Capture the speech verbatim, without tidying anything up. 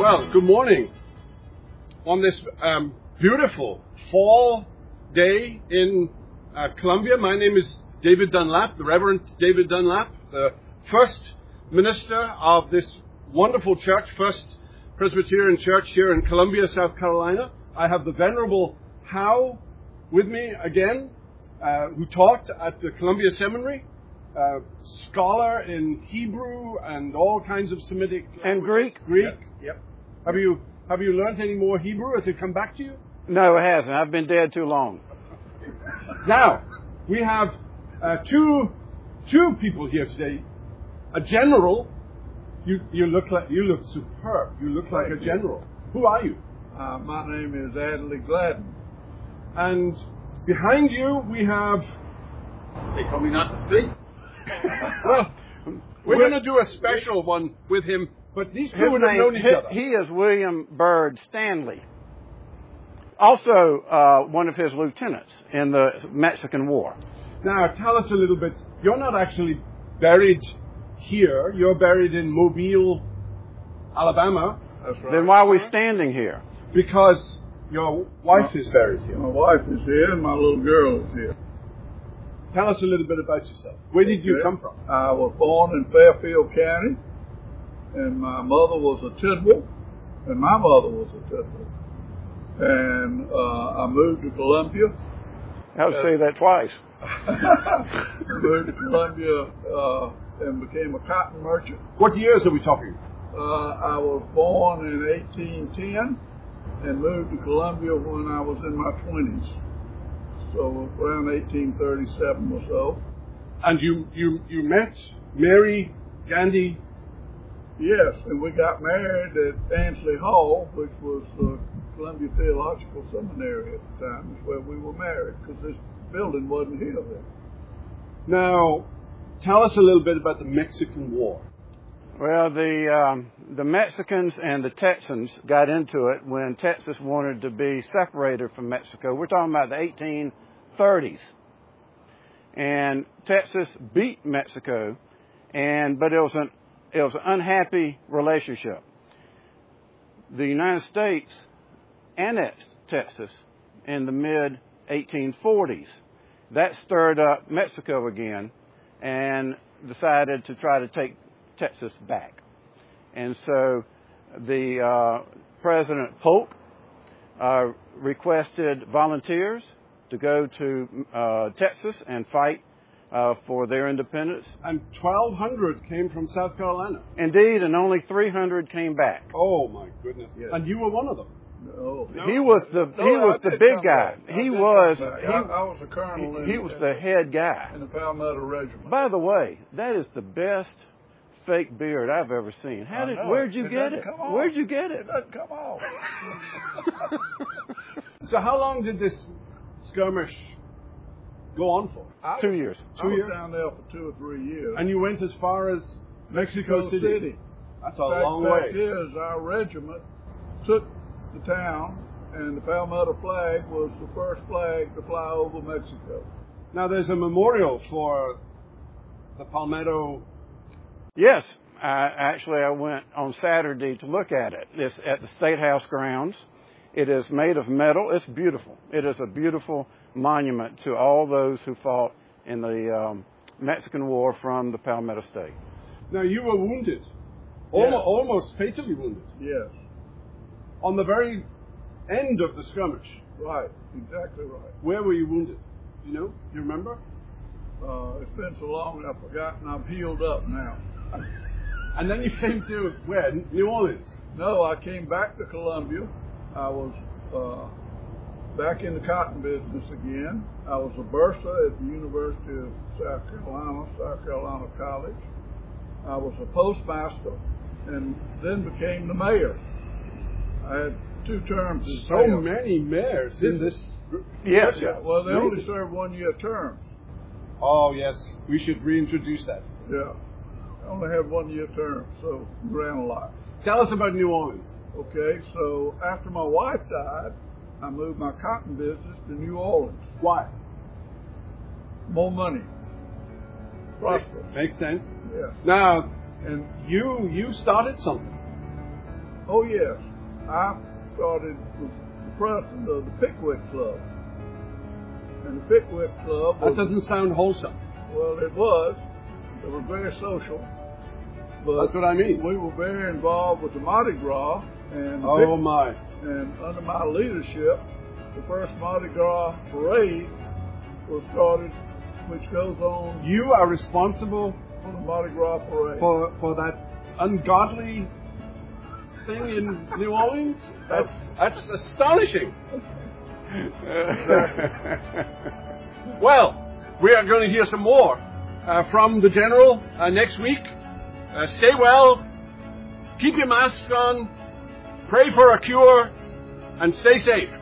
Well, good morning. On this um, beautiful fall day in uh, Columbia, my name is David Dunlap, the Reverend David Dunlap, the first minister of this wonderful church, First Presbyterian Church here in Columbia, South Carolina. I have the Venerable Howe with me again, uh, who taught at the Columbia Seminary, uh, scholar in Hebrew and all kinds of Semitic and Greek. Greek. Yep. Yep. Have you have you learned any more Hebrew? Has it come back to you? No, it hasn't. I've been dead too long. Now we have uh, two two people here today. A general. You you look like you look superb. You look like a general. Who are you? Uh, my name is Adley Gladden. And behind you we have. They told me not to speak. Well, we're going to do a special one with him, but these two would have known each his, other. He is William Byrd Stanley, also uh, one of his lieutenants in the Mexican War. Now, tell us a little bit. You're not actually buried here. You're buried in Mobile, Alabama. That's right. Then why are we standing here? Because your wife my, is buried here. My wife is here and my little girl is here. Tell us a little bit about yourself. Where did you okay. come from? I was born in Fairfield County, and my mother was a Tidwell, and my mother was a Tidwell. And uh, I moved to Columbia. I'll say that twice. I moved to Columbia uh, and became a cotton merchant. What years are we talking? Uh, I was born in eighteen ten and moved to Columbia when I was in my twenties. So around eighteen thirty-seven or so. And you, you, you met Mary Gandy? Yes, and we got married at Ansley Hall, which was uh, Columbia Theological Seminary at the time. That's where we were married, because this building wasn't here then. Now, tell us a little bit about the Mexican War. Well, the um, the Mexicans and the Texans got into it when Texas wanted to be separated from Mexico. We're talking about the eighteen thirties, and Texas beat Mexico, and but it was an it was an unhappy relationship. The United States annexed Texas in the mid eighteen forties. That stirred up Mexico again, and decided to try to take Texas back. And so the uh, President Polk uh, requested volunteers to go to uh, Texas and fight uh, for their independence. And twelve hundred came from South Carolina. Indeed, and only three hundred came back. Oh my goodness. Yes. And you were one of them. No. no. He was the no, he was I the big guy. Back. He was he, I, I was a colonel. he, in, he was the head guy. in the Palmetto Regiment. By the way, that is the best fake beard I've ever seen. How did? Where'd you it get it? Where'd you get it? It doesn't come off. So how long did this skirmish go on for? I Two was, years. I Two was years? down there for two or three years. And you went as far as Mexico, Mexico City. City. That's a In fact, long fact way. is, our regiment took the town, and the Palmetto flag was the first flag to fly over Mexico. Now there's a memorial for the Palmetto. Yes, I, actually, I went on Saturday to look at it. It's at the State House grounds. It is made of metal. It's beautiful. It is a beautiful monument to all those who fought in the um, Mexican War from the Palmetto State. Now you were wounded, almost, almost fatally wounded, Yes, on the very end of the skirmish. right, exactly right. Where were you wounded? Do you know? Do you remember? Uh, it's been so long I've forgotten. I'm healed up now. And then you came to where? New Orleans. No, I came back to Columbia. I was uh, back in the cotton business again. I was a bursar at the University of South Carolina, South Carolina College. I was a postmaster and then became the mayor. I had two terms as So mayor. many mayors in this. Yes. Yeah, well, they only serve one-year terms. Oh yes, we should reintroduce that. Yeah, I only had one-year terms, so ran a lot. Tell us about New Orleans. Okay, so after my wife died, I moved my cotton business to New Orleans. Why? More money. Prosperous. Makes sense. Yes. Now, and you you started something. Oh, yes. I started with the president of the Pickwick Club. And the Pickwick Club was, That doesn't sound wholesome. well, it was. They were very social. But That's what I mean. we were very involved with the Mardi Gras. And, the Oh, Pick- my. and under my leadership, the first Mardi Gras parade was started, which goes on You are responsible for the Mardi Gras parade. for, for that ungodly thing in New Orleans? That's, that's astonishing. Well, we are going to hear some more uh, from the General uh, next week. Uh, stay well, keep your masks on, pray for a cure, and stay safe.